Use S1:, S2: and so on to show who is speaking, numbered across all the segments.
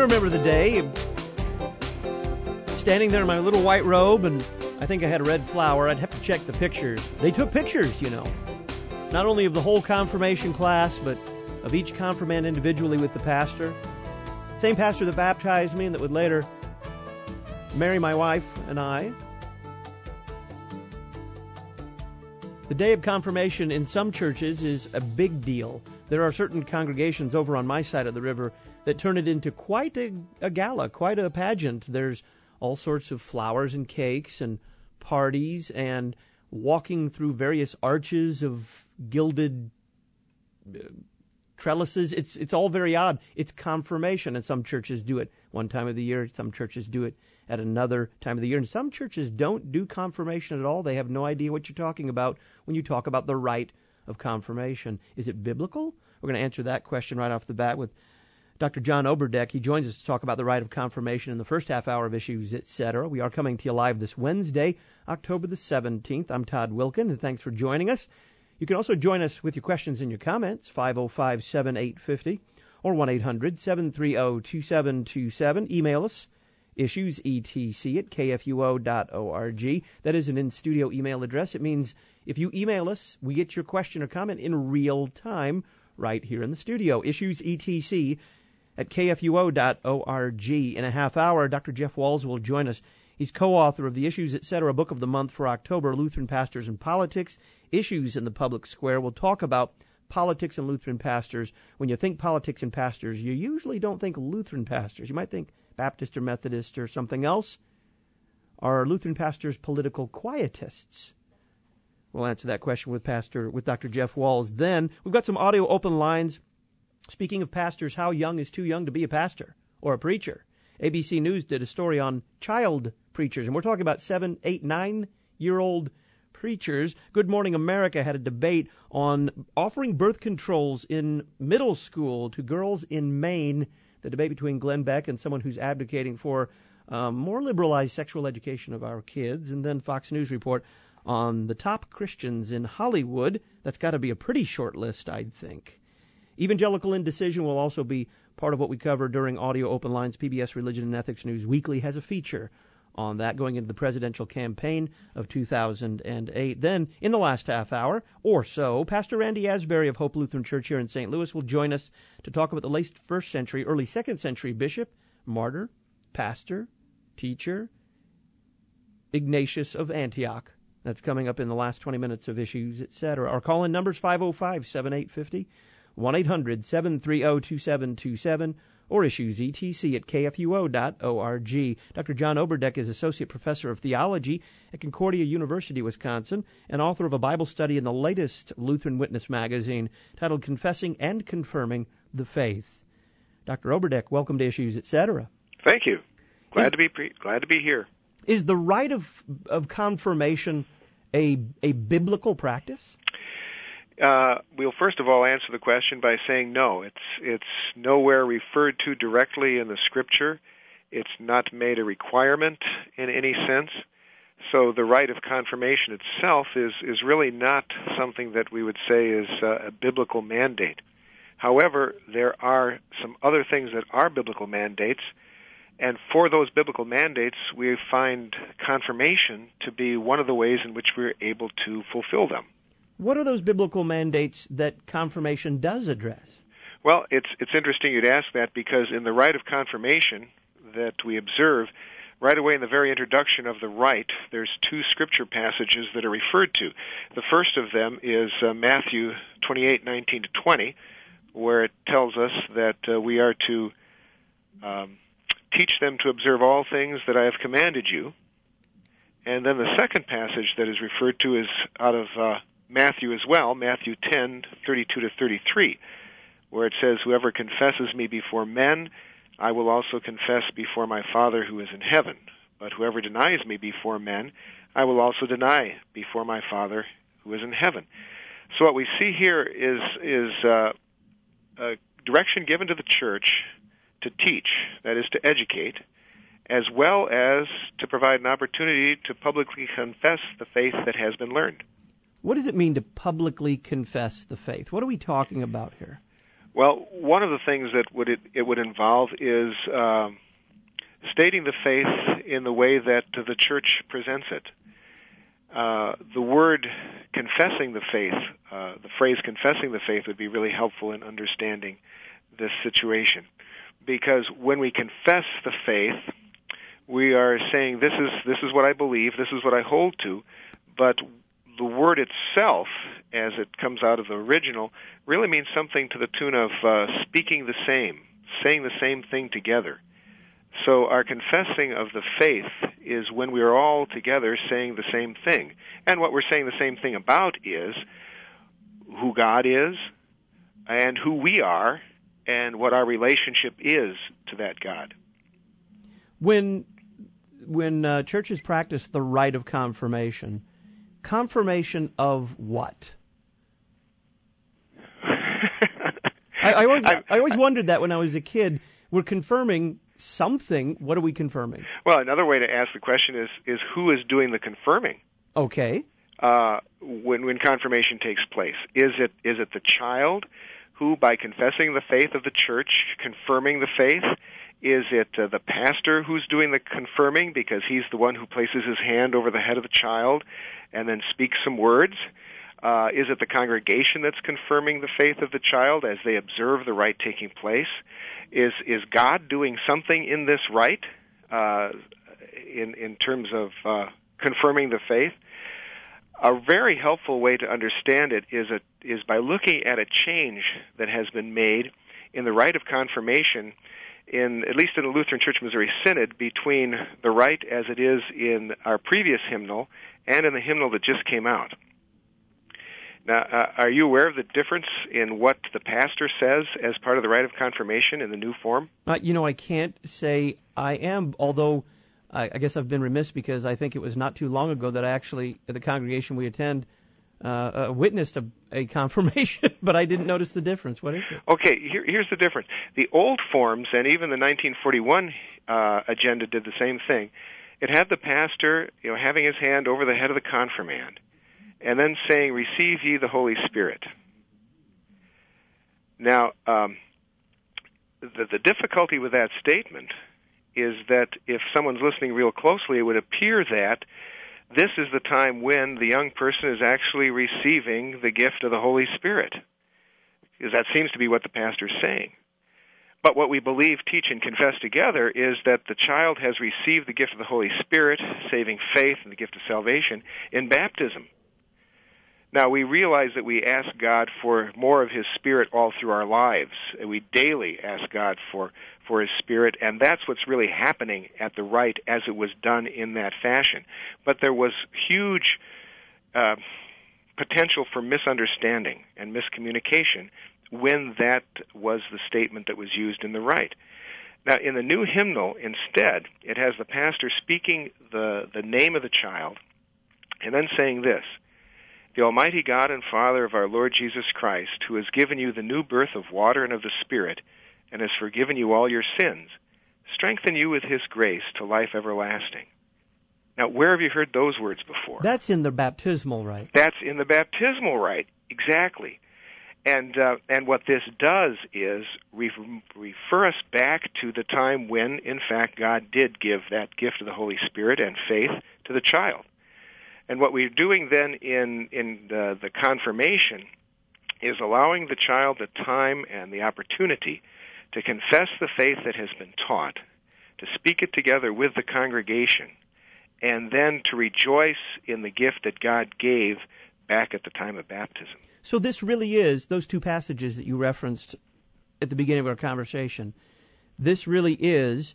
S1: remember the day, standing there in my little white robe, and I think I had a red flower. I'd have to check the pictures. They took pictures, you know, not only of the whole confirmation class, but of each confirmand individually with the pastor. Same pastor that baptized me and that would later marry my wife and I. The day of confirmation in some churches is a big deal. There are certain congregations over on my side of the river that turn it into quite a gala, quite a pageant. There's all sorts of flowers and cakes and parties and walking through various arches of gilded trellises. It's all very odd. It's confirmation, and some churches do it one time of the year. Some churches do it at another time of the year. And some churches don't do confirmation at all. They have no idea what you're talking about when you talk about the rite of confirmation. Is it biblical? We're going to answer that question right off the bat with Dr. John Oberdeck. He joins us to talk about the rite of confirmation in the first half hour of Issues, Etc. We are coming to you live this Wednesday, October the 17th. I'm Todd Wilkin, and thanks for joining us. You can also join us with your questions and your comments, 505-7850 or 1-800-730-2727. Email us, issuesetc@kfuo.org. That is an in-studio email address. It means if you email us, we get your question or comment in real time right here in the studio. issuesetc@kfuo.org. In a half hour, Dr. Jeff Walls will join us. He's co-author of the Issues, Etc. Book of the Month for October, Lutheran Pastors and Politics, Issues in the Public Square. We'll talk about politics and Lutheran pastors. When you think politics and pastors, you usually don't think Lutheran pastors. You might think Baptist or Methodist or something else. Are Lutheran pastors political quietists? We'll answer that question with Dr. Jeff Walls. Then we've got some audio open lines. Speaking of pastors, how young is too young to be a pastor or a preacher? ABC News did a story on child preachers, and we're talking about 7, 8, 9-year-old preachers. Good Morning America had a debate on offering birth controls in middle school to girls in Maine. The debate between Glenn Beck and someone who's advocating for more liberalized sexual education of our kids. And then Fox News report on the top Christians in Hollywood. That's got to be a pretty short list, I'd think. Evangelical indecision will also be part of what we cover during Audio Open Lines. PBS Religion and Ethics News Weekly has a feature on that going into the presidential campaign of 2008. Then, in the last half hour or so, Pastor Randy Asbury of Hope Lutheran Church here in St. Louis will join us to talk about the late first century, early second century bishop, martyr, pastor, teacher, Ignatius of Antioch. That's coming up in the last 20 minutes of Issues, Etc. Our call-in numbers 505-7850, 1-800-730-2727, or issuesetc@kfuo.org. Dr. John Oberdeck is Associate Professor of Theology at Concordia University, Wisconsin, and author of a Bible study in the latest Lutheran Witness magazine titled Confessing and Confirming the Faith. Dr. Oberdeck, welcome to Issues, Etc.
S2: Thank you. Glad to be here.
S1: Is the rite of confirmation a biblical practice?
S2: We'll first of all answer the question by saying no. It's nowhere referred to directly in the Scripture. It's not made a requirement in any sense. So the rite of confirmation itself is really not something that we would say is a biblical mandate. However, there are some other things that are biblical mandates, and for those biblical mandates, we find confirmation to be one of the ways in which we're able to fulfill them.
S1: What are those biblical mandates that confirmation does address?
S2: Well, it's interesting you'd ask that, because in the rite of confirmation that we observe, right away in the very introduction of the rite, there's two scripture passages that are referred to. The first of them is Matthew 28:19-20, where it tells us that we are to teach them to observe all things that I have commanded you. And then the second passage that is referred to is out of Matthew as well, Matthew 10:32-33, where it says, "Whoever confesses me before men, I will also confess before my Father who is in heaven. But whoever denies me before men, I will also deny before my Father who is in heaven." So what we see here is a direction given to the church to teach, that is, to educate, as well as to provide an opportunity to publicly confess the faith that has been learned.
S1: What does it mean to publicly confess the faith? What are we talking about here?
S2: Well, one of the things that it would involve is stating the faith in the way that the Church presents it. The word confessing the faith, the phrase confessing the faith would be really helpful in understanding this situation. Because when we confess the faith, we are saying, this is what I believe, this is what I hold to, but the word itself, as it comes out of the original, really means something to the tune of speaking the same, saying the same thing together. So our confessing of the faith is when we are all together saying the same thing. And what we're saying the same thing about is who God is and who we are and what our relationship is to that God.
S1: When churches practice the rite of confirmation of what? I always wondered that when I was a kid. We're confirming something. What are we confirming?
S2: Well, another way to ask the question is who is doing the confirming?
S1: Okay.
S2: When confirmation takes place, is it the child who, by confessing the faith of the church, confirming the faith? Is it the pastor who's doing the confirming because he's the one who places his hand over the head of the child and then speaks some words? Is it the congregation that's confirming the faith of the child as they observe the rite taking place? Is God doing something in this rite in terms of confirming the faith? A very helpful way to understand it is by looking at a change that has been made in the rite of confirmation, at least in the Lutheran Church Missouri Synod, between the rite as it is in our previous hymnal and in the hymnal that just came out. Now, are you aware of the difference in what the pastor says as part of the rite of confirmation in the new form?
S1: I can't say I am, although I guess I've been remiss because I think it was not too long ago that I actually, at the congregation we attend, witnessed a confirmation, but I didn't notice the difference. What is it?
S2: Okay, here's the difference. The old forms, and even the 1941 agenda did the same thing. It had the pastor, having his hand over the head of the confirmand, and then saying, "Receive ye the Holy Spirit." Now, the difficulty with that statement is that if someone's listening real closely, it would appear that this is the time when the young person is actually receiving the gift of the Holy Spirit, because that seems to be what the pastor's saying. But what we believe, teach, and confess together is that the child has received the gift of the Holy Spirit, saving faith, and the gift of salvation in baptism. Now, we realize that we ask God for more of His Spirit all through our lives. We daily ask God for His Spirit, and that's what's really happening at the rite as it was done in that fashion. But there was huge potential for misunderstanding and miscommunication when that was the statement that was used in the rite. Now, in the new hymnal, instead, it has the pastor speaking the name of the child and then saying this: "The Almighty God and Father of our Lord Jesus Christ, who has given you the new birth of water and of the Spirit, and has forgiven you all your sins, strengthen you with His grace to life everlasting." Now, where have you heard those words before?
S1: That's in the baptismal rite.
S2: That's in the baptismal rite, exactly. And what this does is refer us back to the time when, in fact, God did give that gift of the Holy Spirit and faith to the child. And what we're doing then in the confirmation is allowing the child the time and the opportunity to confess the faith that has been taught, to speak it together with the congregation, and then to rejoice in the gift that God gave back at the time of baptism.
S1: So this really is, those two passages that you referenced at the beginning of our conversation, this really is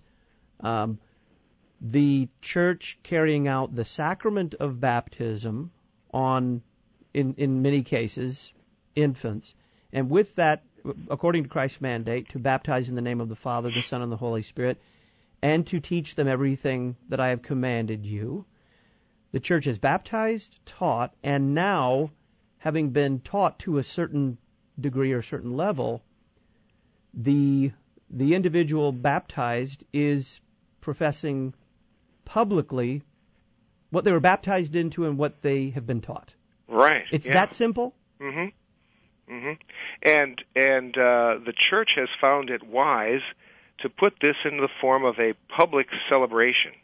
S1: the church carrying out the sacrament of baptism on, in many cases, infants, and with that, according to Christ's mandate, to baptize in the name of the Father, the Son, and the Holy Spirit, and to teach them everything that I have commanded you. The church has baptized, taught, and now, having been taught to a certain degree or certain level, the individual baptized is professing publicly what they were baptized into and what they have been taught.
S2: Right.
S1: It's that simple?
S2: Mm-hmm. Mm-hmm. And the church has found it wise to put this in the form of a public celebration,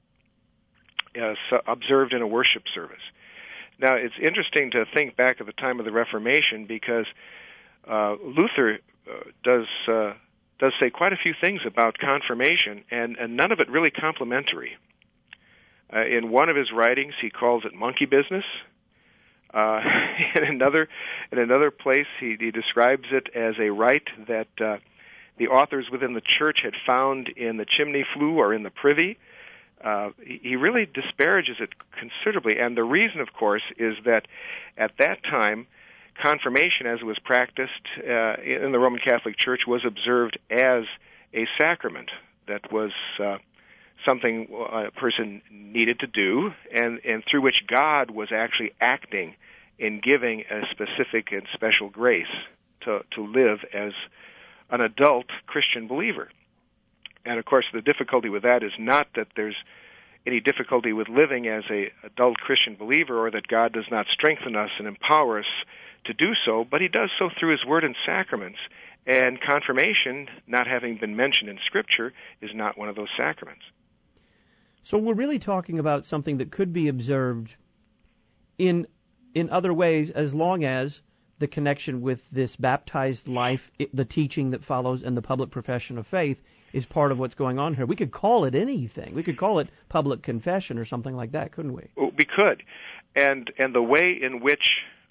S2: observed in a worship service. Now, it's interesting to think back at the time of the Reformation, because Luther does say quite a few things about confirmation, and none of it really complimentary. In one of his writings, he calls it monkey business. In another place, he describes it as a rite that the authors within the church had found in the chimney flue or in the privy. He really disparages it considerably, and the reason, of course, is that at that time, confirmation, as it was practiced in the Roman Catholic Church, was observed as a sacrament that was something a person needed to do, and through which God was actually acting in giving a specific and special grace to live as an adult Christian believer. And, of course, the difficulty with that is not that there's any difficulty with living as an adult Christian believer, or that God does not strengthen us and empower us to do so, but he does so through his word and sacraments. And confirmation, not having been mentioned in Scripture, is not one of those sacraments.
S1: So we're really talking about something that could be observed in other ways, as long as the connection with this baptized life, the teaching that follows, and the public profession of faith is part of what's going on here. We could call it anything. We could call it public confession or something like that, couldn't we?
S2: We could. And the way in which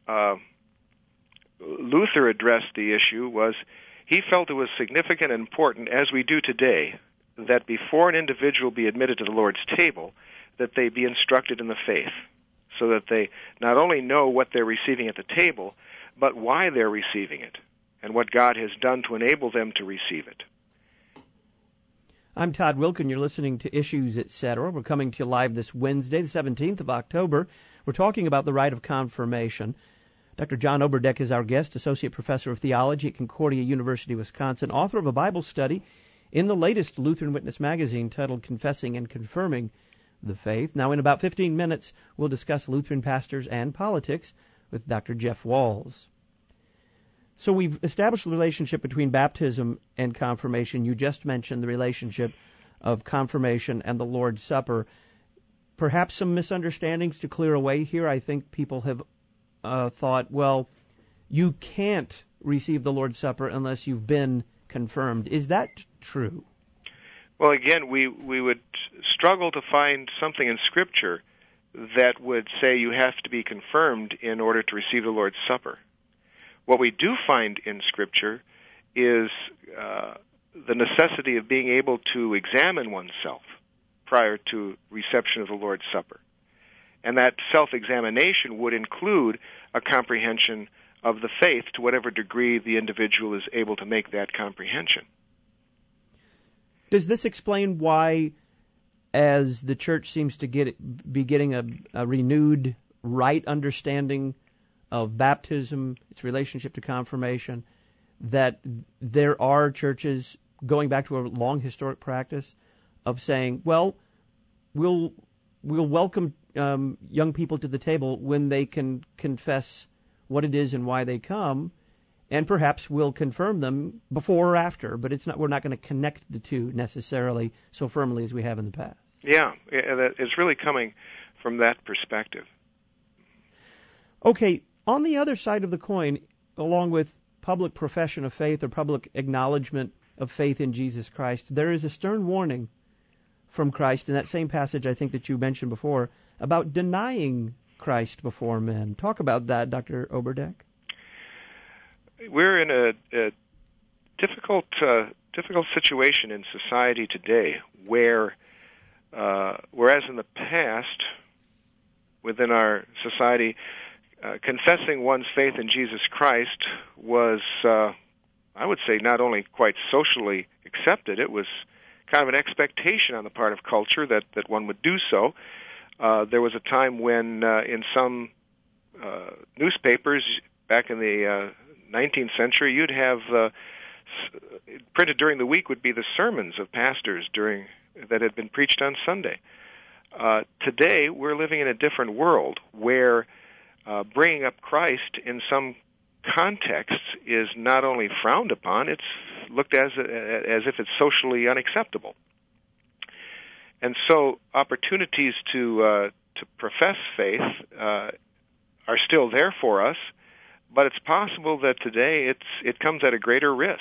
S2: Luther addressed the issue was, he felt it was significant and important, as we do today, that before an individual be admitted to the Lord's table, that they be instructed in the faith, so that they not only know what they're receiving at the table, but why they're receiving it, and what God has done to enable them to receive it.
S1: I'm Todd Wilken. You're listening to Issues, Etc. We're coming to you live this Wednesday, the 17th of October. We're talking about the rite of confirmation. Dr. John Oberdeck is our guest, Associate Professor of Theology at Concordia University, Wisconsin, author of a Bible study in the latest Lutheran Witness magazine titled Confessing and Confirming the Faith. Now, in about 15 minutes, we'll discuss Lutheran pastors and politics with Dr. Jeff Walls. So we've established the relationship between baptism and confirmation. You just mentioned the relationship of confirmation and the Lord's Supper. Perhaps some misunderstandings to clear away here. I think people have thought, well, you can't receive the Lord's Supper unless you've been confirmed. Is that true?
S2: Well, again, we would struggle to find something in Scripture that would say you have to be confirmed in order to receive the Lord's Supper. What we do find in Scripture is the necessity of being able to examine oneself prior to reception of the Lord's Supper. And that self-examination would include a comprehension of the faith to whatever degree the individual is able to make that comprehension.
S1: Does this explain why, as the church seems to be getting a renewed right understanding of baptism, its relationship to confirmation, that there are churches going back to a long historic practice of saying, well, we'll welcome young people to the table when they can confess what it is and why they come, and perhaps we'll confirm them before or after, but we're not going to connect the two necessarily so firmly as we have in the past.
S2: Yeah, it's really coming from that perspective.
S1: Okay, on the other side of the coin, along with public profession of faith or public acknowledgement of faith in Jesus Christ, there is a stern warning from Christ in that same passage I think that you mentioned before about denying Christ before men. Talk about that, Dr. Oberdeck.
S2: We're in a difficult situation in society today where, whereas in the past, within our society, confessing one's faith in Jesus Christ was, I would say, not only quite socially accepted, it was kind of an expectation on the part of culture that one would do so. There was a time when in some newspapers back in the 19th century, you'd have printed during the week would be the sermons of pastors that had been preached on Sunday. Today, we're living in a different world where bringing up Christ in some contexts is not only frowned upon, it's looked as if it's socially unacceptable. And so opportunities to profess faith are still there for us, but it's possible that today it comes at a greater risk.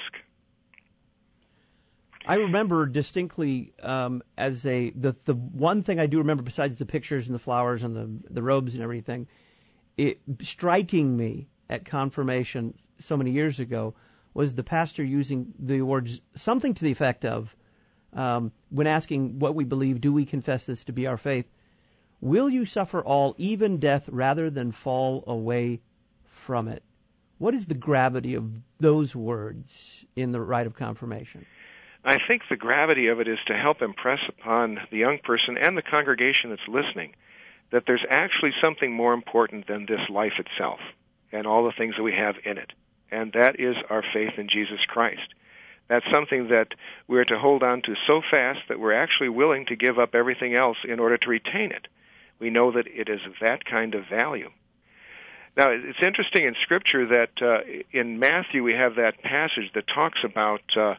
S1: I remember distinctly the one thing I do remember besides the pictures and the flowers and the robes and everything, it striking me at confirmation so many years ago was the pastor using the words something to the effect of, when asking what we believe, do we confess this to be our faith? Will you suffer all, even death, rather than fall away from it? What is the gravity of those words in the rite of confirmation?
S2: I think the gravity of it is to help impress upon the young person and the congregation that's listening that there's actually something more important than this life itself and all the things that we have in it, and that is our faith in Jesus Christ. That's something that we're to hold on to so fast that we're actually willing to give up everything else in order to retain it. We know that it is of that kind of value. Now, it's interesting in Scripture that in Matthew we have that passage that talks about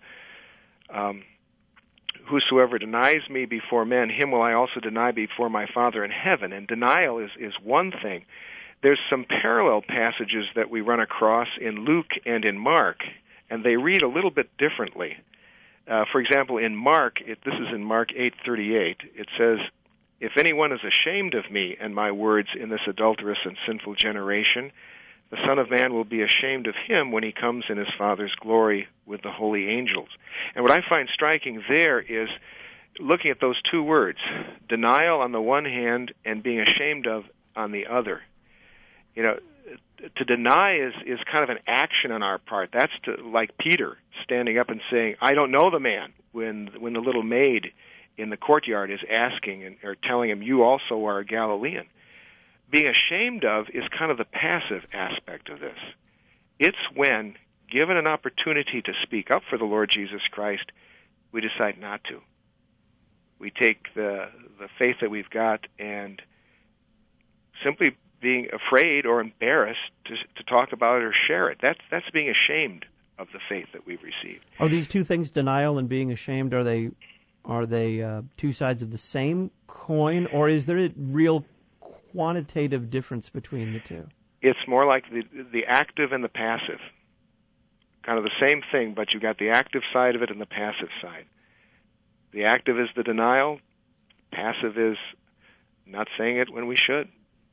S2: whosoever denies me before men, him will I also deny before my Father in heaven. And denial is one thing. There's some parallel passages that we run across in Luke and in Mark, and they read a little bit differently. For example, in Mark, this is in Mark 8:38, it says, if anyone is ashamed of me and my words in this adulterous and sinful generation, the Son of Man will be ashamed of him when he comes in his Father's glory with the holy angels. And what I find striking there is looking at those two words, denial on the one hand and being ashamed of on the other. You know, to deny is kind of an action on our part. That's like Peter standing up and saying, I don't know the man, when the little maid in the courtyard is asking or telling him, you also are a Galilean. Being ashamed of is kind of the passive aspect of this. It's when, given an opportunity to speak up for the Lord Jesus Christ, we decide not to. We take the faith that we've got and simply being afraid or embarrassed to talk about it or share it. That's being ashamed of the faith that we've received.
S1: Are these two things, denial and being ashamed, are they two sides of the same coin, or is there a real quantitative difference between the two?
S2: It's more like the active and the passive. Kind of the same thing, but you got the active side of it and the passive side. The active is the denial. Passive is not saying it when we should.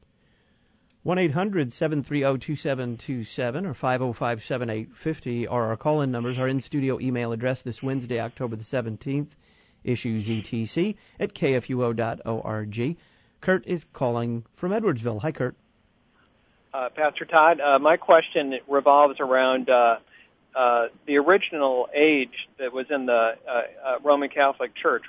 S1: 1-800-730-2727 or 505-7850 are our call-in numbers. Our in-studio email address this Wednesday, October the 17th, issues etc at kfuo.org. Kurt is calling from Edwardsville. Hi, Kurt.
S3: Pastor Todd, my question revolves around the original age that was in the Roman Catholic Church.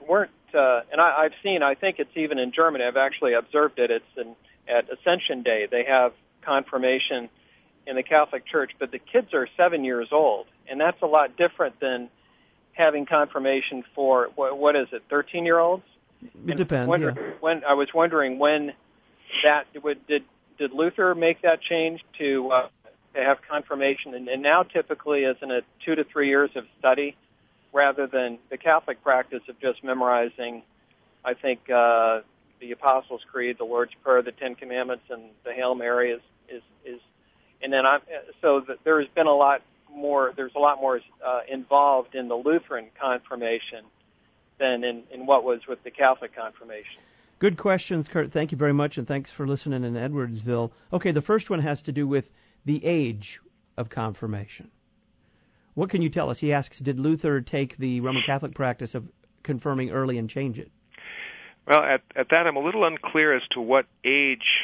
S3: I think it's even in Germany. I've actually observed it. It's at Ascension Day. They have confirmation in the Catholic Church, but the kids are 7 years old, and that's a lot different than having confirmation for, what is it, 13-year-olds?
S1: It depends.
S3: I was wondering when that did Luther make that change to have confirmation, and now typically isn't it 2 to 3 years of study rather than the Catholic practice of just memorizing, I think, the Apostles' Creed, the Lord's Prayer, the Ten Commandments, and the Hail Mary is and then there's been a lot more. There's a lot more involved in the Lutheran confirmation than in what was with the Catholic confirmation.
S1: Good questions, Kurt. Thank you very much, and thanks for listening in Edwardsville. Okay, the first one has to do with the age of confirmation. What can you tell us? He asks, did Luther take the Roman Catholic practice of confirming early and change it?
S2: Well, at that, I'm a little unclear as to what age,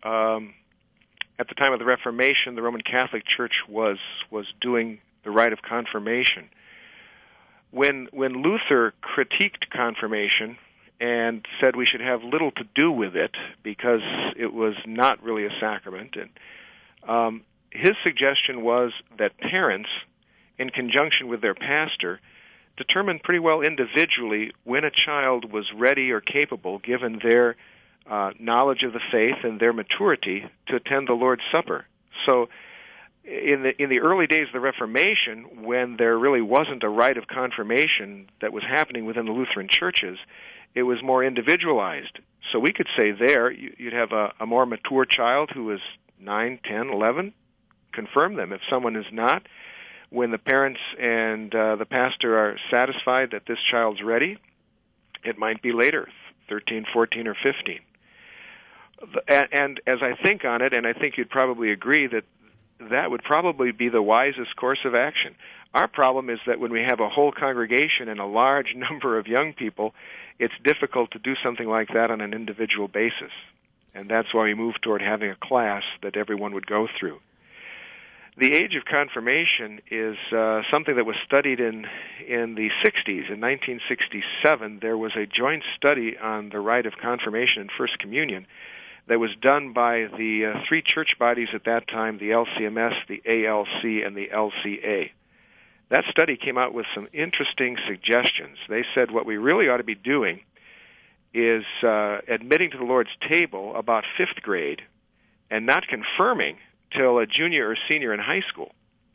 S2: at the time of the Reformation, the Roman Catholic Church was doing the rite of confirmation. When Luther critiqued confirmation and said we should have little to do with it because it was not really a sacrament, and his suggestion was that parents, in conjunction with their pastor, determined pretty well individually when a child was ready or capable, given their knowledge of the faith and their maturity, to attend the Lord's Supper. So in the early days of the Reformation, when there really wasn't a rite of confirmation that was happening within the Lutheran churches, it was more individualized. So we could say there, you'd have a more mature child who is 9, 10, 11, confirm them. If someone is not, when the parents and the pastor are satisfied that this child's ready, it might be later, 13, 14, or 15. And as I think on it, and I think you'd probably agree that would probably be the wisest course of action. Our problem is that when we have a whole congregation and a large number of young people, it's difficult to do something like that on an individual basis. And that's why we move toward having a class that everyone would go through. The age of confirmation is something that was studied in the 60s. In 1967, there was a joint study on the rite of confirmation and First Communion that was done by the three church bodies at that time, the LCMS, the ALC, and the LCA. That study came out with some interesting suggestions. They said what we really ought to be doing is admitting to the Lord's table about 5th grade and not confirming till a junior or senior in high school.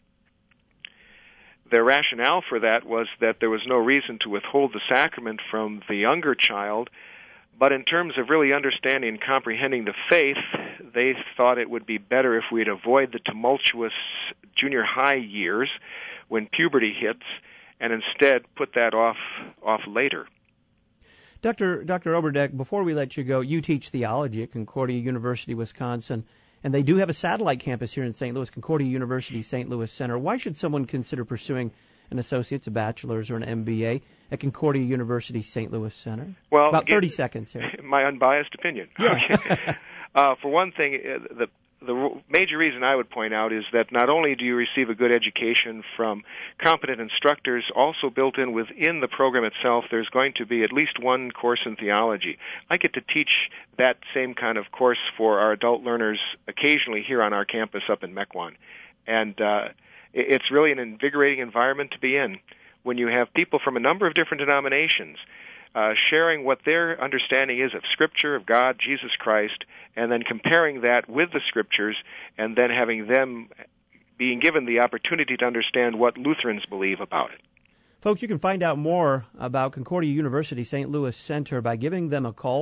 S2: Their rationale for that was that there was no reason to withhold the sacrament from the younger child, but in terms of really understanding and comprehending the faith, they thought it would be better if we'd avoid the tumultuous junior high years when puberty hits and instead put that off later.
S1: Dr. Oberdeck, before we let you go, you teach theology at Concordia University, Wisconsin, and they do have a satellite campus here in St. Louis, Concordia University St. Louis Center. Why should someone consider pursuing an associate's, a bachelor's, or an MBA at Concordia University St. Louis Center?
S2: Well,
S1: about 30 seconds here.
S2: My unbiased opinion.
S1: Yeah.
S2: Okay. For one thing, the major reason I would point out is that not only do you receive a good education from competent instructors, also built in within the program itself, there's going to be at least one course in theology. I get to teach that same kind of course for our adult learners occasionally here on our campus up in Mequon. And it's really an invigorating environment to be in when you have people from a number of different denominations sharing what their understanding is of Scripture, of God, Jesus Christ, and then comparing that with the Scriptures, and then having them being given the opportunity to understand what Lutherans believe about it.
S1: Folks, you can find out more about Concordia University St. Louis Center by giving them a call,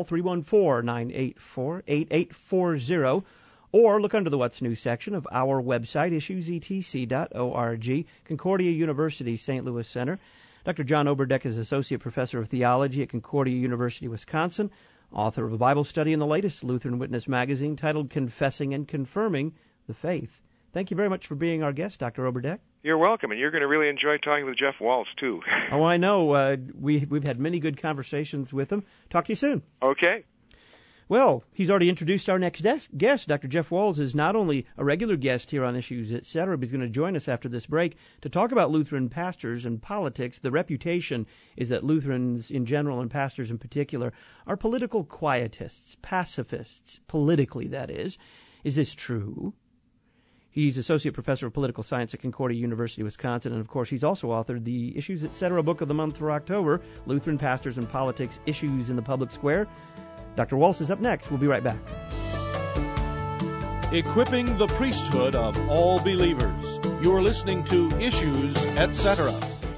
S1: 314-984-8840, or look under the What's New section of our website, issuesetc.org, Concordia University St. Louis Center. Dr. John Oberdeck is Associate Professor of Theology at Concordia University, Wisconsin, author of a Bible study in the latest Lutheran Witness magazine titled Confessing and Confirming the Faith. Thank you very much for being our guest, Dr. Oberdeck.
S2: You're welcome, and you're going to really enjoy talking with Jeff Walz, too.
S1: Oh, I know. We've had many good conversations with him. Talk to you soon.
S2: Okay.
S1: Well, he's already introduced our next guest. Dr. Jeff Walz is not only a regular guest here on Issues, Etc., but he's going to join us after this break to talk about Lutheran pastors and politics. The reputation is that Lutherans in general and pastors in particular are political quietists, pacifists, politically, that is. Is this true? He's Associate Professor of Political Science at Concordia University, Wisconsin, and of course he's also authored the Issues, Etc. book of the month for October, Lutheran Pastors and Politics, Issues in the Public Square. Dr. Walz is up next. We'll be right back.
S4: Equipping the priesthood of all believers. You are listening to Issues, Etc.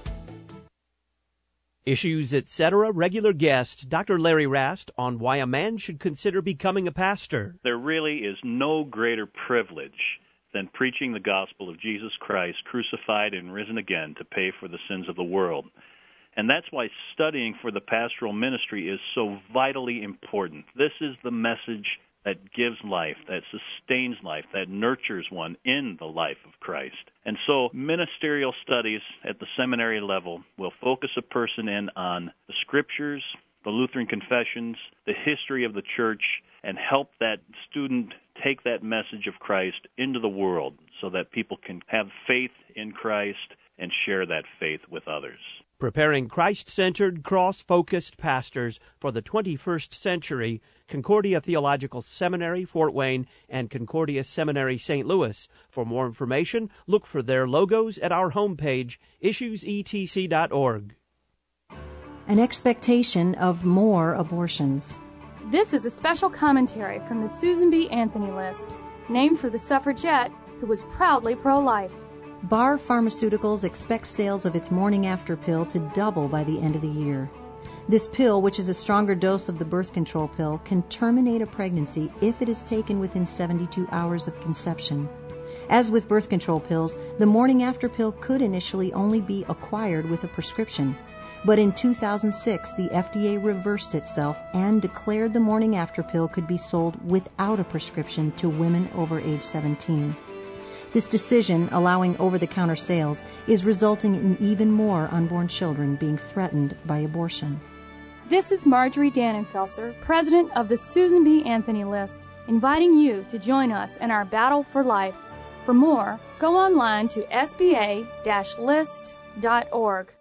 S1: Issues, Etc. Regular guest, Dr. Larry Rast, on why a man should consider becoming a pastor.
S5: There really is no greater privilege than preaching the gospel of Jesus Christ, crucified and risen again to pay for the sins of the world. And that's why studying for the pastoral ministry is so vitally important. This is the message that gives life, that sustains life, that nurtures one in the life of Christ. And so ministerial studies at the seminary level will focus a person in on the Scriptures, the Lutheran confessions, the history of the church, and help that student take that message of Christ into the world so that people can have faith in Christ and share that faith with others.
S1: Preparing Christ-centered, cross-focused pastors for the 21st century, Concordia Theological Seminary, Fort Wayne, and Concordia Seminary, St. Louis. For more information, look for their logos at our homepage, issuesetc.org.
S6: An expectation of more abortions.
S7: This is a special commentary from the Susan B. Anthony List, named for the suffragette who was proudly pro-life.
S6: Barr Pharmaceuticals expects sales of its morning after pill to double by the end of the year. This pill, which is a stronger dose of the birth control pill, can terminate a pregnancy if it is taken within 72 hours of conception. As with birth control pills, the morning after pill could initially only be acquired with a prescription. But in 2006, the FDA reversed itself and declared the morning after pill could be sold without a prescription to women over age 17. This decision, allowing over-the-counter sales, is resulting in even more unborn children being threatened by abortion.
S7: This is Marjorie Dannenfelser, president of the Susan B. Anthony List, inviting you to join us in our battle for life. For more, go online to sba-list.org.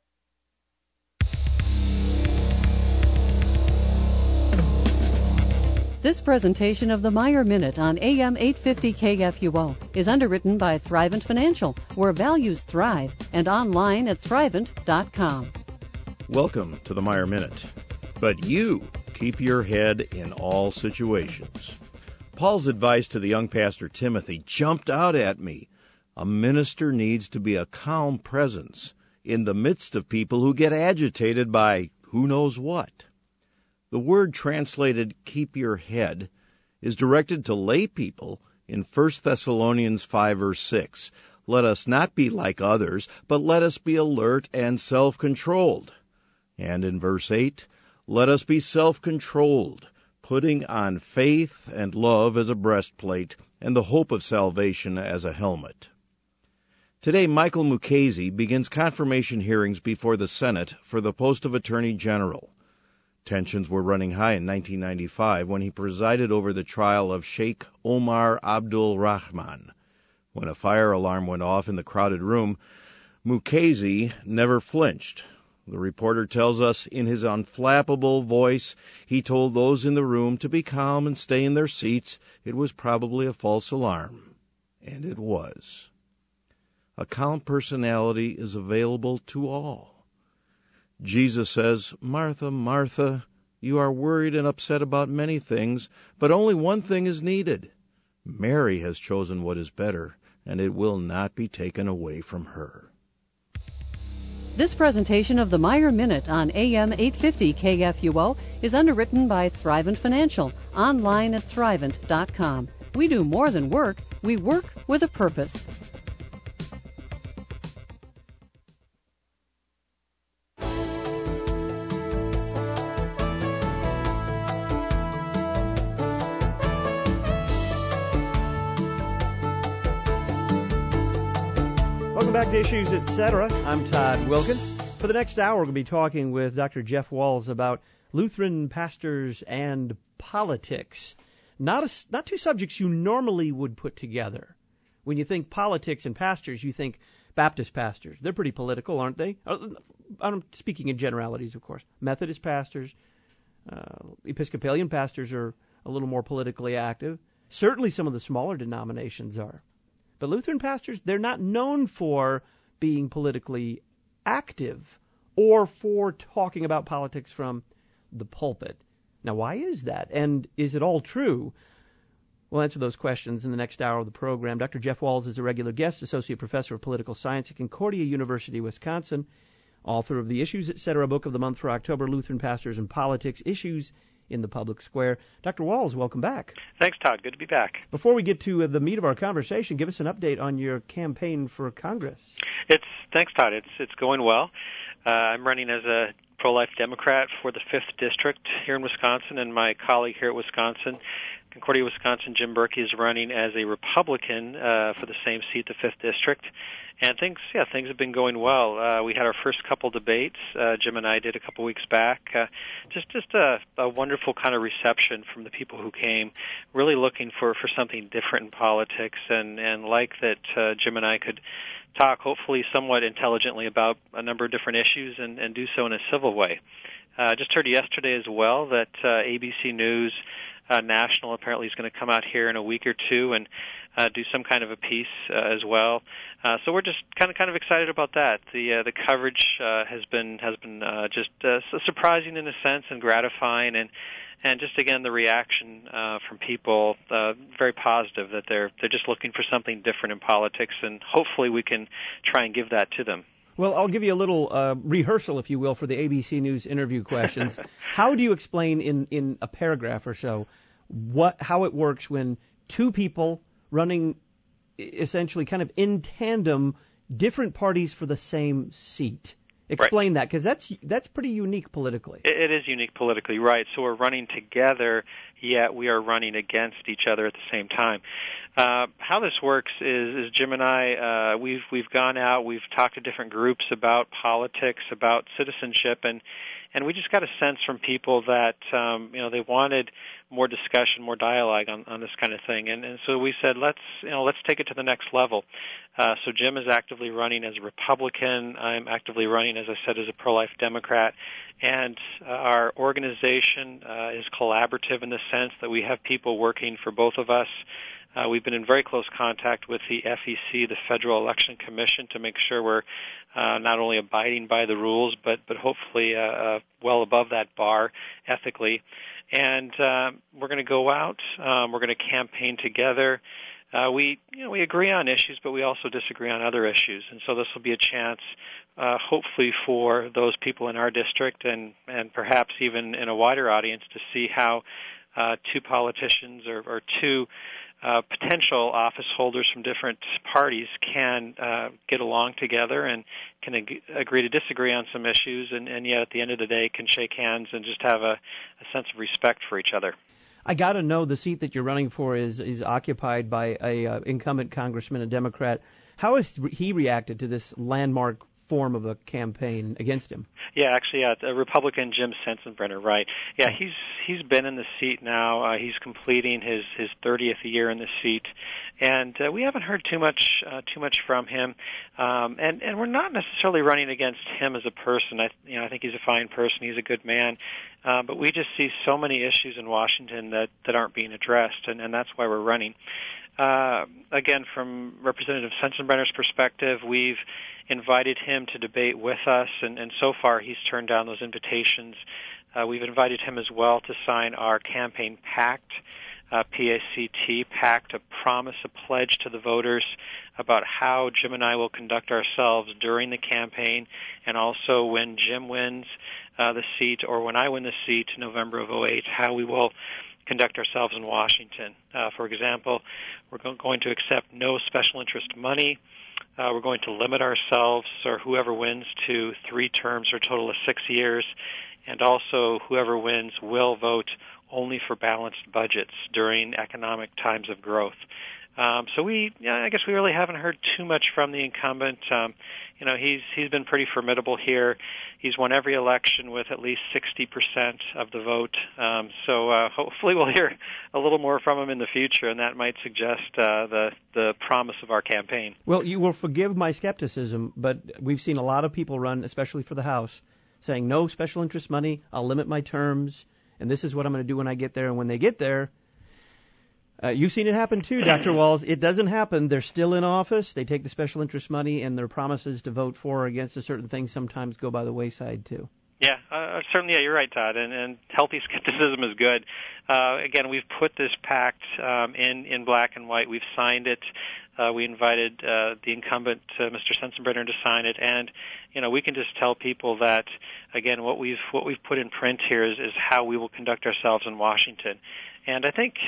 S8: This presentation of the Meyer Minute on AM 850 KFUO is underwritten by Thrivent Financial, where values thrive, and online at thrivent.com.
S9: Welcome to the Meyer Minute. But you keep your head in all situations. Paul's advice to the young pastor Timothy jumped out at me. A minister needs to be a calm presence in the midst of people who get agitated by who knows what. The word translated keep your head is directed to lay people in 1 Thessalonians 5 verse 6. Let us not be like others, but let us be alert and self-controlled. And in verse 8, let us be self-controlled, putting on faith and love as a breastplate and the hope of salvation as a helmet. Today, Michael Mukasey begins confirmation hearings before the Senate for the post of Attorney General. Tensions were running high in 1995 when he presided over the trial of Sheikh Omar Abdul Rahman. When a fire alarm went off in the crowded room, Mukasey never flinched. The reporter tells us in his unflappable voice, he told those in the room to be calm and stay in their seats. It was probably a false alarm. And it was. A calm personality is available to all. Jesus says, Martha, Martha, you are worried and upset about many things, but only one thing is needed. Mary has chosen what is better, and it will not be taken away from her.
S8: This presentation of the Meyer Minute on AM 850 KFUO is underwritten by Thrivent Financial, online at thrivent.com. We do more than work, we work with a purpose.
S1: Welcome back to Issues, Etc. I'm Todd Wilkin. For the next hour, we're going to be talking with Dr. Jeff Walls about Lutheran pastors and politics. Not two subjects you normally would put together. When you think politics and pastors, you think Baptist pastors. They're pretty political, aren't they? I'm speaking in generalities, of course. Methodist pastors, Episcopalian pastors are a little more politically active. Certainly some of the smaller denominations are. But Lutheran pastors, they're not known for being politically active or for talking about politics from the pulpit. Now, why is that? And is it all true? We'll answer those questions in the next hour of the program. Dr. Jeff Walls is a regular guest, Associate Professor of Political Science at Concordia University, Wisconsin, author of the Issues, Etc. book of the month for October, Lutheran Pastors and Politics, Issues in the Public Square. Dr. Walls, welcome back.
S10: Thanks, Todd. Good to be back.
S1: Before we get to the meat of our conversation, give us an update on your campaign for Congress.
S10: Thanks, Todd. It's going well. I'm running as a pro-life Democrat for the 5th District here in Wisconsin, and my colleague here at Concordia, Wisconsin, Jim Berkey, is running as a Republican for the same seat, the 5th District. And things have been going well. We had our first couple debates. Jim and I did a couple weeks back. Just a wonderful kind of reception from the people who came, really looking for something different in politics, and like that Jim and I could talk, hopefully somewhat intelligently, about a number of different issues and do so in a civil way. Just heard yesterday as well that ABC News National apparently is going to come out here in a week or two and do some kind of a piece as well. So we're just kind of excited about that. The coverage has been just surprising in a sense and gratifying, and just again the reaction from people very positive that they're just looking for something different in politics, and hopefully we can try and give that to them.
S1: Well, I'll give you a little rehearsal, if you will, for the ABC News interview questions. How do you explain in a paragraph or so how it works when two people running essentially kind of in tandem, different parties for the same seat? Explain that, because that's pretty unique politically.
S10: It is unique politically, right. So we're running together, yet we are running against each other at the same time. How this works is Jim and I, we've gone out, we've talked to different groups about politics, about citizenship, and we just got a sense from people that they wanted more discussion, more dialogue on this kind of thing, and so we said let's take it to the next level. So Jim is actively running as a Republican. I'm actively running, as I said, as a pro-life Democrat, and our organization is collaborative in the sense that we have people working for both of us. We've been in very close contact with the FEC, the Federal Election Commission, to make sure we're not only abiding by the rules, but hopefully well above that bar ethically. And we're going to go out. We're going to campaign together. We agree on issues, but we also disagree on other issues. And so this will be a chance, hopefully, for those people in our district and perhaps even in a wider audience to see how two politicians or two potential office holders from different parties can get along together and can agree to disagree on some issues, and yet at the end of the day can shake hands and just have a sense of respect for each other.
S1: I got to know the seat that you're running for is occupied by a incumbent congressman, a Democrat. How has he reacted to this landmark form of a campaign against him?
S10: Yeah, actually, a Republican, Jim Sensenbrenner, right? Yeah, he's been in the seat now. He's completing his 30th year in the seat, and we haven't heard too much from him. And we're not necessarily running against him as a person. I think he's a fine person. He's a good man. But we just see so many issues in Washington that aren't being addressed, and that's why we're running. Again, from Representative Sensenbrenner's perspective, we've invited him to debate with us, and so far he's turned down those invitations. We've invited him as well to sign our campaign pact, PACT, pact, a promise, a pledge to the voters about how Jim and I will conduct ourselves during the campaign, and also when Jim wins the seat or when I win the seat in November of 2008, how we will conduct ourselves in Washington. For example, we're going to accept no special interest money. We're going to limit ourselves, or whoever wins, to 3 terms or a total of 6 years. And also, whoever wins will vote only for balanced budgets during economic times of growth. So I guess we really haven't heard too much from the incumbent. He's been pretty formidable here. He's won every election with at least 60% of the vote. So hopefully we'll hear a little more from him in the future, and that might suggest the promise of our campaign.
S1: Well, you will forgive my skepticism, but we've seen a lot of people run, especially for the House, saying no special interest money, I'll limit my terms, and this is what I'm going to do when I get there. And when they get there, you've seen it happen too, Dr. Walls. It doesn't happen. They're still in office. They take the special interest money, and their promises to vote for or against a certain thing sometimes go by the wayside too.
S10: Yeah, certainly. Yeah, you're right, Todd. And healthy skepticism is good. Again, we've put this pact in black and white. We've signed it. We invited the incumbent, Mr. Sensenbrenner, to sign it, and we can just tell people that again, what we've put in print here is how we will conduct ourselves in Washington. And I think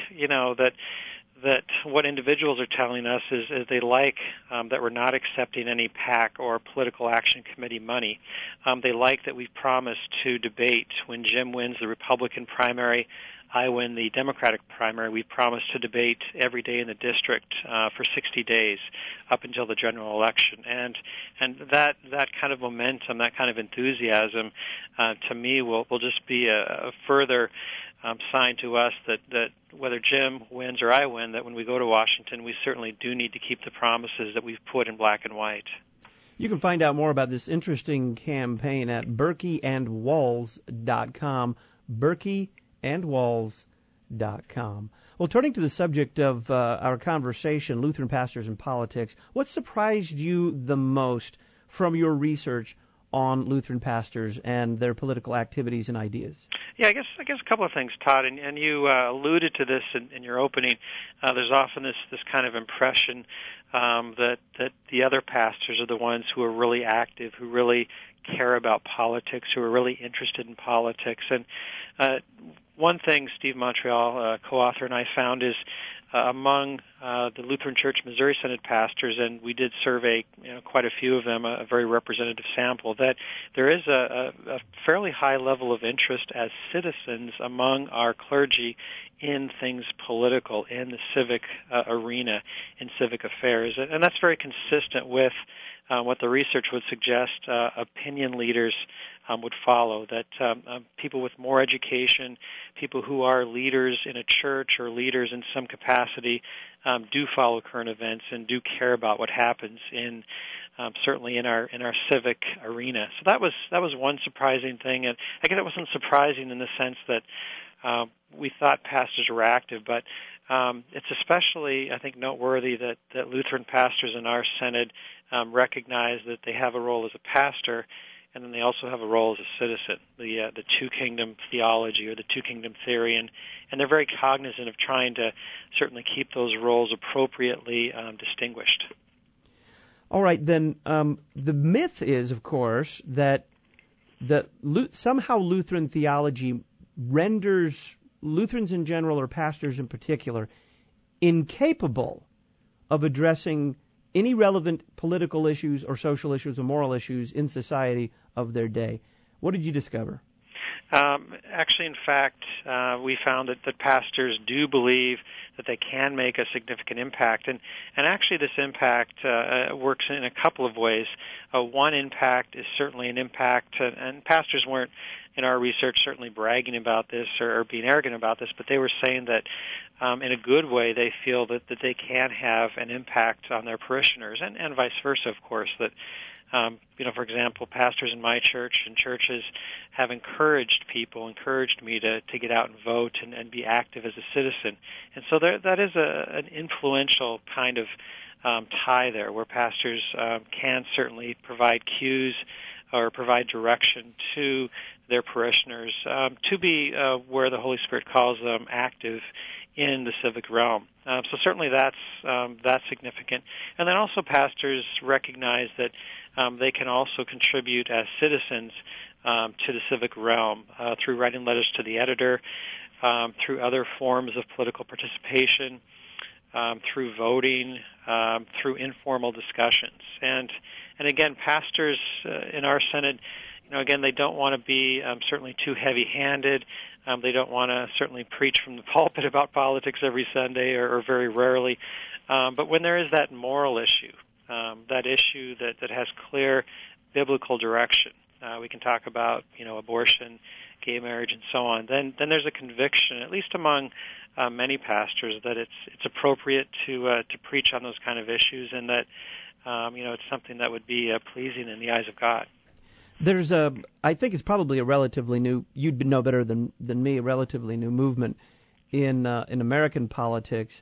S10: that what individuals are telling us is they like that we're not accepting any PAC or political action committee money. They like that we've promised to debate when Jim wins the Republican primary, I win the Democratic primary. We promised to debate every day in the district for 60 days up until the general election. And that kind of momentum, that kind of enthusiasm, to me will just be a further sign to us that whether Jim wins or I win, that when we go to Washington, we certainly do need to keep the promises that we've put in black and white.
S1: You can find out more about this interesting campaign at berkeyandwalls.com, berkeyandwalls.com. Well, turning to the subject of our conversation, Lutheran pastors and politics, what surprised you the most from your research on Lutheran pastors and their political activities and ideas?
S10: Yeah, I guess a couple of things, Todd, and you alluded to this in your opening. There's often this kind of impression that the other pastors are the ones who are really active, who really care about politics, who are really interested in politics. And one thing Steve Montreal, co-author, and I found is among the Lutheran Church Missouri Synod pastors, and we did survey quite a few of them, a very representative sample, that there is a fairly high level of interest as citizens among our clergy in things political, in the civic arena, in civic affairs. And that's very consistent with what the research would suggest opinion leaders would follow, that people with more education, people who are leaders in a church or leaders in some capacity, do follow current events and do care about what happens in certainly in our civic arena. So that was one surprising thing, and I guess it wasn't surprising in the sense that we thought pastors were active, but it's especially, I think, noteworthy that Lutheran pastors in our synod recognize that they have a role as a pastor, and then they also have a role as a citizen, the two-kingdom theology or the two-kingdom theory, and they're very cognizant of trying to certainly keep those roles appropriately distinguished.
S1: All right, then the myth is, of course, that somehow Lutheran theology renders Lutherans in general, or pastors in particular, incapable of addressing any relevant political issues or social issues or moral issues in society of their day. What did you discover?
S10: Actually, in fact, we found that pastors do believe that they can make a significant impact. And actually this impact works in a couple of ways. One impact is certainly an impact, and pastors weren't, in our research, certainly bragging about this or being arrogant about this, but they were saying that in a good way they feel that they can have an impact on their parishioners, and vice versa, of course, that for example, pastors in my church and churches have encouraged me to get out and vote and be active as a citizen. And so that is an influential kind of tie there, where pastors can certainly provide cues or provide direction to their parishioners to be where the Holy Spirit calls them active in the civic realm. So certainly that's significant. And then also pastors recognize that they can also contribute as citizens to the civic realm through writing letters to the editor, through other forms of political participation, through voting, through informal discussions. And again, pastors in our synod, again, they don't want to be certainly too heavy-handed. They don't want to certainly preach from the pulpit about politics every Sunday or very rarely. But when there is that moral issue, that issue that has clear biblical direction, we can talk about abortion, gay marriage, and so on. Then there's a conviction, at least among many pastors, that it's appropriate to preach on those kind of issues, and that it's something that would be pleasing in the eyes of God.
S1: There's I think it's probably a relatively new, you'd know better than me, a relatively new movement in American politics,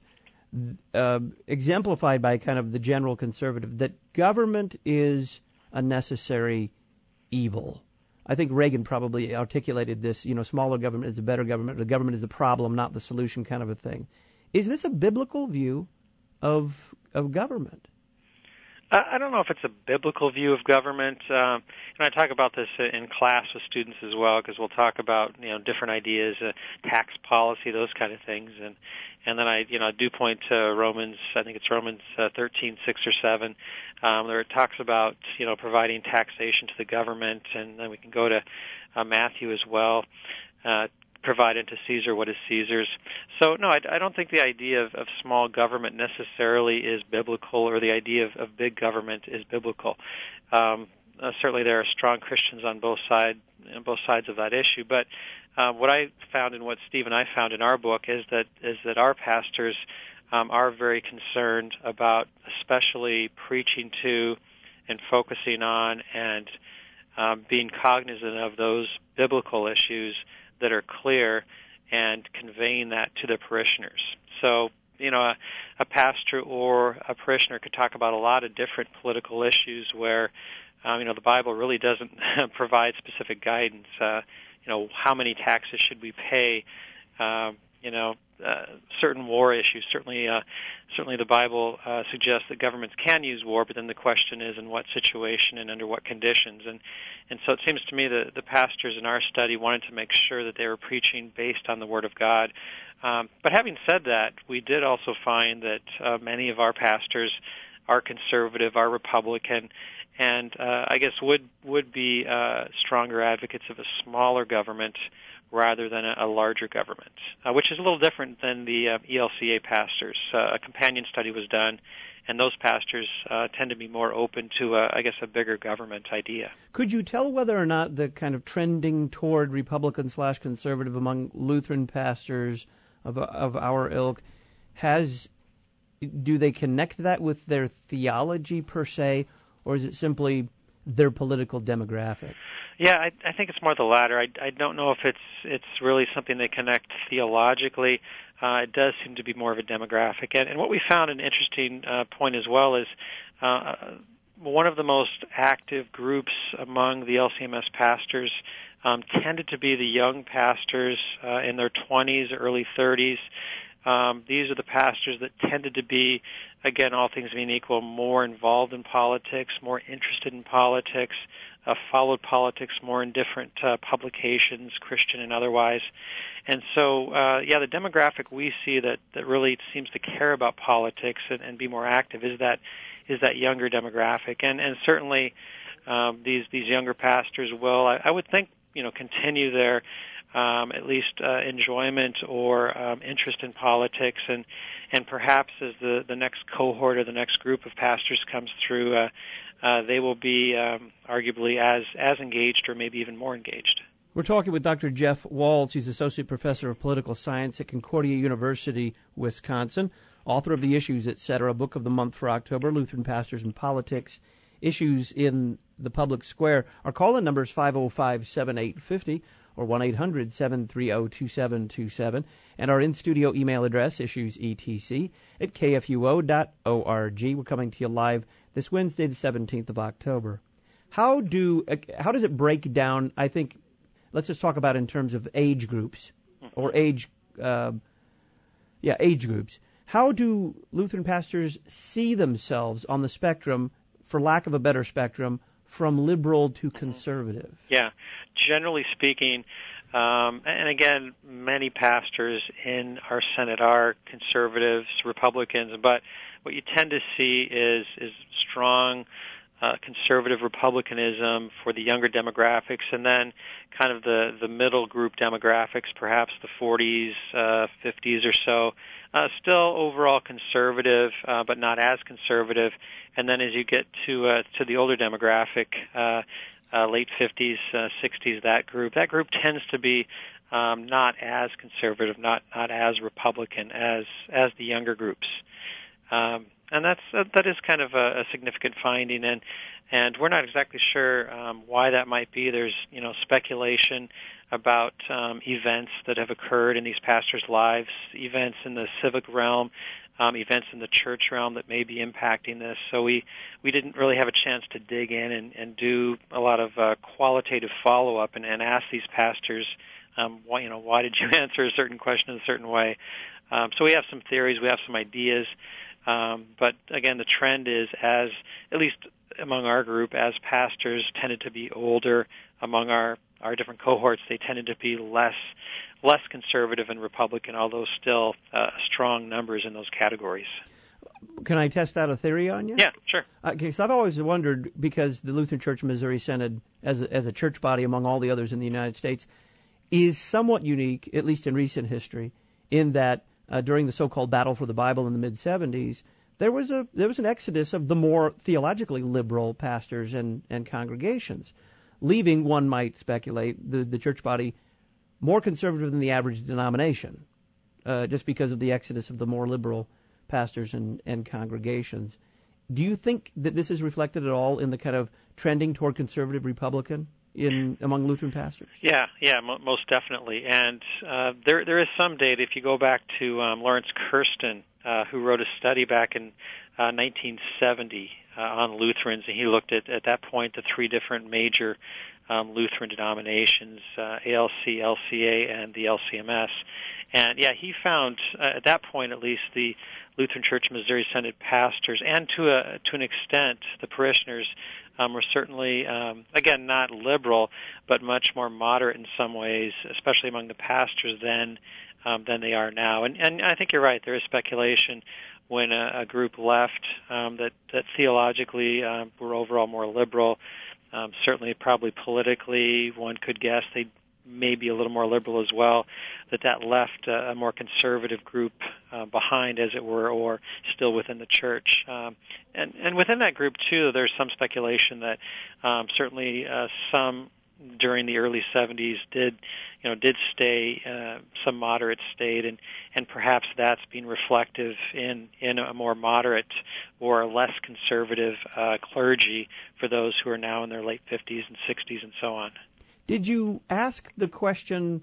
S1: exemplified by kind of the general conservative, that government is a necessary evil. I think Reagan probably articulated this, smaller government is a better government, the government is the problem, not the solution kind of a thing. Is this a biblical view of government?
S10: I don't know if it's a biblical view of government. And I talk about this in class with students as well, because we'll talk about different ideas, tax policy, those kind of things, and then I do point to Romans. I think it's Romans 13:6 or 7, where it talks about providing taxation to the government, and then we can go to Matthew as well. Provide unto Caesar what is Caesar's. So, no, I don't think the idea of small government necessarily is biblical, or the idea of big government is biblical. Certainly there are strong Christians on both sides of that issue. But what I found, and what Steve and I found in our book, is that our pastors are very concerned about especially preaching to and focusing on and being cognizant of those biblical issues that are clear, and conveying that to the parishioners. So, a pastor or a parishioner could talk about a lot of different political issues where, the Bible really doesn't provide specific guidance. How many taxes should we pay? Certain war issues. Certainly the Bible suggests that governments can use war, but then the question is in what situation and under what conditions. And so it seems to me that the pastors in our study wanted to make sure that they were preaching based on the Word of God. But having said that, we did also find that many of our pastors are conservative, are Republican, and I guess would be stronger advocates of a smaller government rather than a larger government, which is a little different than the ELCA pastors. A companion study was done, and those pastors tend to be more open to, a bigger government idea.
S1: Could you tell whether or not the kind of trending toward Republican/conservative among Lutheran pastors of our ilk do they connect that with their theology per se, or is it simply their political demographic?
S10: Yeah, I think it's more the latter. I don't know if it's really something they connect theologically. It does seem to be more of a demographic. And what we found an interesting point as well is one of the most active groups among the LCMS pastors tended to be the young pastors in their 20s, early 30s. These are the pastors that tended to be, again, all things being equal, more involved in politics, more interested in politics, followed politics more in different publications, Christian and otherwise. And so, the demographic we see that really seems to care about politics and be more active is that younger demographic. And certainly these younger pastors will, I would think, continue their at least enjoyment or interest in politics, and perhaps as the next cohort or the next group of pastors comes through, they will be arguably as engaged or maybe even more engaged.
S1: We're talking with Dr. Jeff Walz. He's Associate Professor of Political Science at Concordia University, Wisconsin, author of The Issues, Etc., Book of the Month for October, Lutheran Pastors and Politics, Issues in the Public Square. Our call-in number is 505-7850 or 1-800-730-2727, and our in-studio email address, issuesetc@kfuo.org. We're coming to you live this Wednesday, the 17th of October. How does it break down, I think, let's just talk about in terms of age groups, or age groups. How do Lutheran pastors see themselves on the spectrum, for lack of a better spectrum, from liberal to conservative?
S10: Yeah, generally speaking, and again, many pastors in our Senate are conservatives, Republicans, but what you tend to see is strong conservative republicanism for the younger demographics, and then kind of the middle group demographics, perhaps the 40s, 50s or so, still overall conservative, but not as conservative. And then as you get to the older demographic, late 50s, 60s, that group tends to be not as conservative, not as Republican as the younger groups. And that is kind of a significant finding, and we're not exactly sure why that might be. There's speculation about events that have occurred in these pastors' lives, events in the civic realm, events in the church realm that may be impacting this. So we didn't really have a chance to dig in and do a lot of qualitative follow-up and ask these pastors, why did you answer a certain question in a certain way? So we have some theories, we have some ideas. But again, the trend is, as at least among our group, as pastors tended to be older among our different cohorts, they tended to be less conservative and Republican, although still strong numbers in those categories.
S1: Can I test out a theory on you?
S10: Yeah, sure.
S1: Okay, so I've always wondered, because the Lutheran Church of Missouri Synod, as a church body among all the others in the United States, is somewhat unique, at least in recent history, in that during the so-called battle for the Bible in the mid-'70s, there was an exodus of the more theologically liberal pastors and congregations, leaving, one might speculate, the church body more conservative than the average denomination, just because of the exodus of the more liberal pastors and congregations. Do you think that this is reflected at all in the kind of trending toward conservative Republican among Lutheran pastors?
S10: Yeah, most definitely. And there is some data. If you go back to Lawrence Kirsten, who wrote a study back in 1970 on Lutherans, and he looked at that point the three different major Lutheran denominations, ALC, LCA, and the LCMS. And he found at that point, at least, the Lutheran Church Missouri Synod pastors, and to an extent, the parishioners, were certainly, again, not liberal, but much more moderate in some ways, especially among the pastors than they are now. And I think you're right. There is speculation when a group left that theologically were overall more liberal. Certainly, probably politically, one could guess they may be a little more liberal as well, that left a more conservative group behind, as it were, or still within the church. And within that group, too, there's some speculation that certainly some during the early 70s did stay, some moderates stayed, and perhaps that's been reflective in a more moderate or less conservative clergy for those who are now in their late 50s and 60s and so on.
S1: Did you ask the question,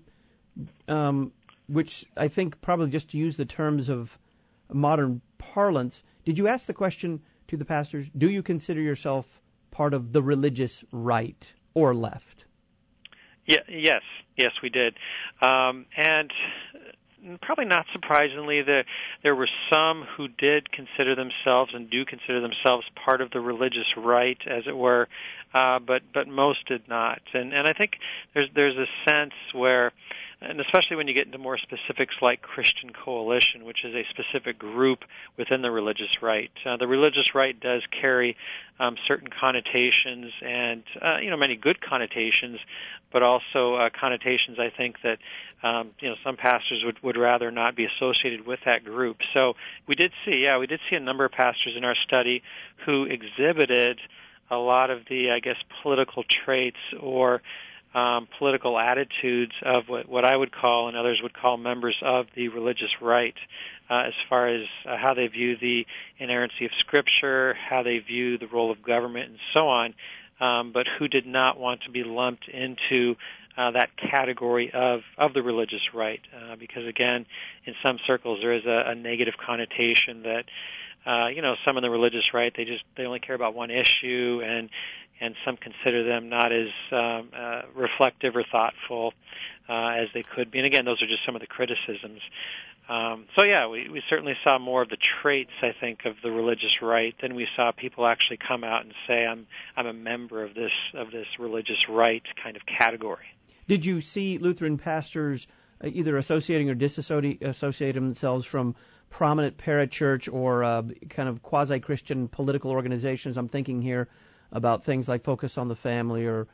S1: which I think probably just to use the terms of modern parlance, did you ask the question to the pastors, do you consider yourself part of the religious right or left?
S10: Yes, we did. And probably not surprisingly, there were some who did consider themselves and do consider themselves part of the religious right, as it were, but most did not. And I think there's a sense where, and especially when you get into more specifics like Christian Coalition, which is a specific group within the religious right. The religious right does carry certain connotations and, many good connotations, but also connotations, I think, that, some pastors would rather not be associated with that group. So we did see a number of pastors in our study who exhibited a lot of the, political traits or political attitudes of what I would call and others would call members of the religious right, as far as how they view the inerrancy of Scripture, how they view the role of government, and so on, but who did not want to be lumped into that category of the religious right, because, again, in some circles there is a negative connotation that, some in the religious right, they only care about one issue, and some consider them not as reflective or thoughtful as they could be. And again, those are just some of the criticisms. We certainly saw more of the traits, I think, of the religious right than we saw people actually come out and say, I'm a member of this religious right kind of category.
S1: Did you see Lutheran pastors either associating or disassociate themselves from prominent parachurch or kind of quasi-Christian political organizations? I'm thinking here about things like Focus on the Family or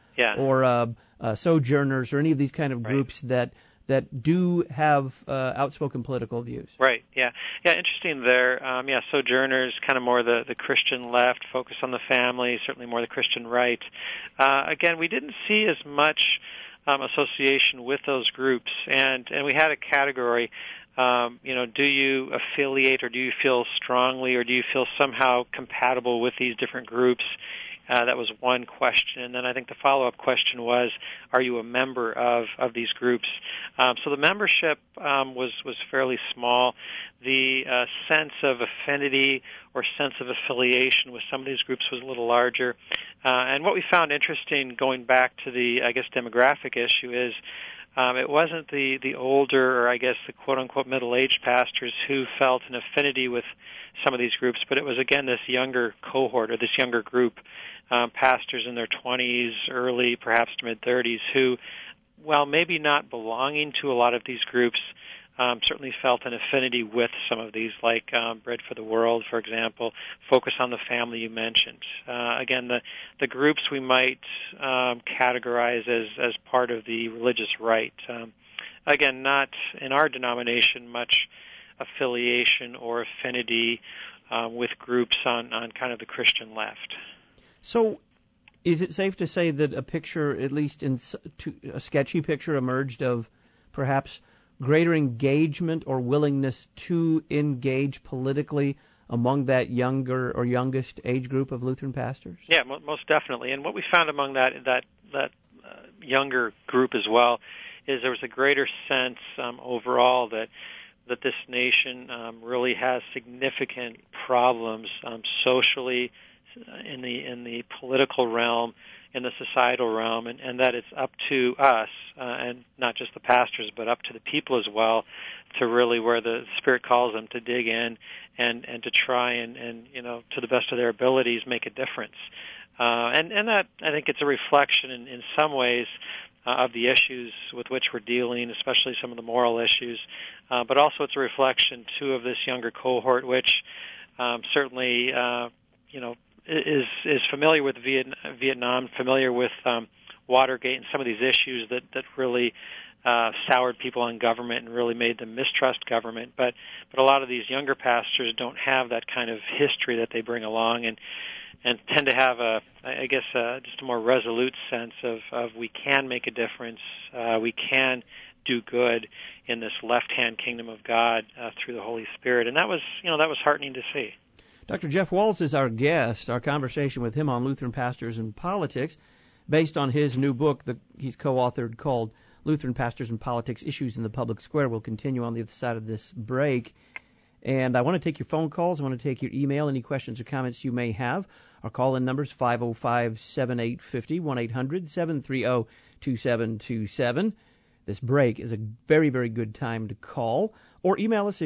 S1: Sojourners or any of these kind of groups that do have outspoken political views.
S10: Right, yeah. Interesting there. Sojourners, kind of more the Christian left, Focus on the Family, certainly more the Christian right. Again, we didn't see as much association with those groups, and we had a category, do you affiliate or do you feel strongly or do you feel somehow compatible with these different groups? That was one question. And then I think the follow-up question was, are you a member of these groups? So the membership was fairly small. The sense of affinity or sense of affiliation with some of these groups was a little larger. And what we found interesting, going back to the, demographic issue, is it wasn't the older or, the quote-unquote middle-aged pastors who felt an affinity with some of these groups, but it was, again, this younger cohort or this younger group, pastors in their 20s, early, perhaps to mid-30s, who, while maybe not belonging to a lot of these groups, certainly felt an affinity with some of these, like Bread for the World, for example, Focus on the Family you mentioned. Again, the groups we might categorize as part of the religious right. Again, not in our denomination much affiliation or affinity with groups on kind of the Christian left.
S1: So is it safe to say that a picture, at least a sketchy picture, emerged of perhaps greater engagement or willingness to engage politically among that younger or youngest age group of Lutheran pastors?
S10: Yeah, most definitely. And what we found among that younger group as well, is there was a greater sense overall that this nation really has significant problems socially, in the political realm, in the societal realm, and that it's up to us, and not just the pastors, but up to the people as well, to really, where the Spirit calls them, to dig in and to try and to the best of their abilities, make a difference. And that, I think it's a reflection in some ways of the issues with which we're dealing, especially some of the moral issues, but also it's a reflection, too, of this younger cohort, which certainly, is familiar with Vietnam, familiar with Watergate and some of these issues that really soured people on government and really made them mistrust government. But a lot of these younger pastors don't have that kind of history that they bring along, and tend to have just a more resolute sense of we can make a difference, we can do good in this left-hand kingdom of God through the Holy Spirit, and that was heartening to see.
S1: Dr. Jeff Walz is our guest. Our conversation with him on Lutheran Pastors and Politics, based on his new book that he's co-authored called Lutheran Pastors and Politics, Issues in the Public Square, will continue on the other side of this break. And I want to take your phone calls. I want to take your email, any questions or comments you may have. Our call-in number is 505-7850, 1-800-730-2727. This break is a very, very good time to call. Or email us,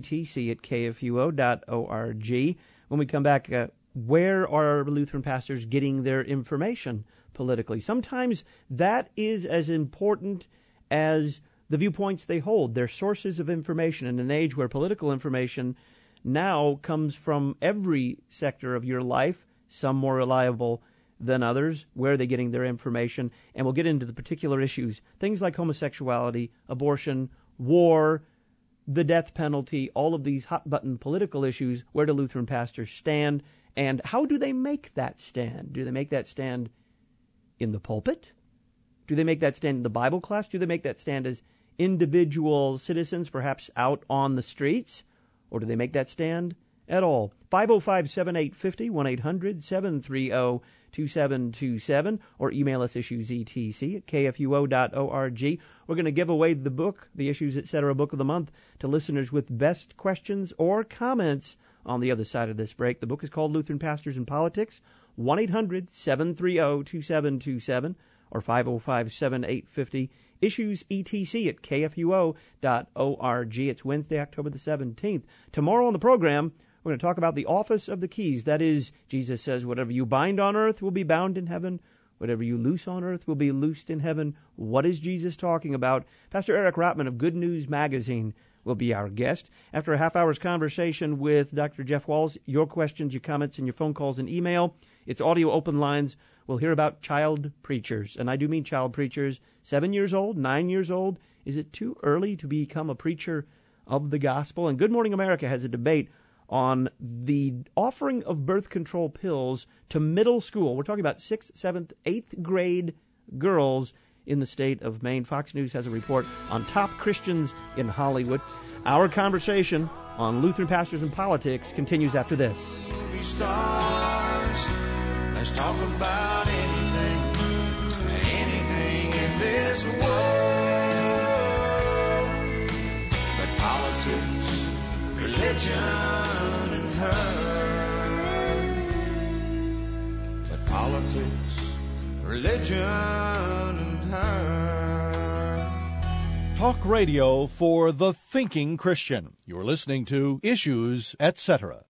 S1: issuesetc@kfuo.org. When we come back, where are Lutheran pastors getting their information politically? Sometimes that is as important as the viewpoints they hold, their sources of information, in an age where political information now comes from every sector of your life, some more reliable than others. Where are they getting their information? And we'll get into the particular issues, things like homosexuality, abortion, war, the death penalty, all of these hot-button political issues. Where do Lutheran pastors stand, and how do they make that stand? Do they make that stand in the pulpit? Do they make that stand in the Bible class? Do they make that stand as individual citizens, perhaps out on the streets? Or do they make that stand at all? 505-7850, 1-800-730-2727, or email us, issuesetc@kfuo.org. We're going to give away the book, the Issues Etc. Book of the Month, to listeners with best questions or comments on the other side of this break. The book is called Lutheran Pastors and Politics, 1-800-730-2727, or 505-7850, issuesetc@kfuo.org. It's Wednesday, October the 17th. Tomorrow on the program, we're going to talk about the office of the keys. That is, Jesus says, whatever you bind on earth will be bound in heaven. Whatever you loose on earth will be loosed in heaven. What is Jesus talking about? Pastor Eric Rotman of Good News Magazine will be our guest. After a half-hour's conversation with Dr. Jeff Walz, your questions, your comments, and your phone calls and email. It's audio open lines. We'll hear about child preachers. And I do mean child preachers, 7 years old, 9 years old. Is it too early to become a preacher of the gospel? And Good Morning America has a debate on the offering of birth control pills to middle school. We're talking about 6th, 7th, 8th grade girls in the state of Maine. Fox News has a report on top Christians in Hollywood. Our conversation on Lutheran Pastors and Politics continues after this.
S11: Movie stars, let's talk about anything in this world. But politics, religion, but politics, religion, and her.
S4: Talk radio for the thinking Christian. You're listening to Issues, Etc.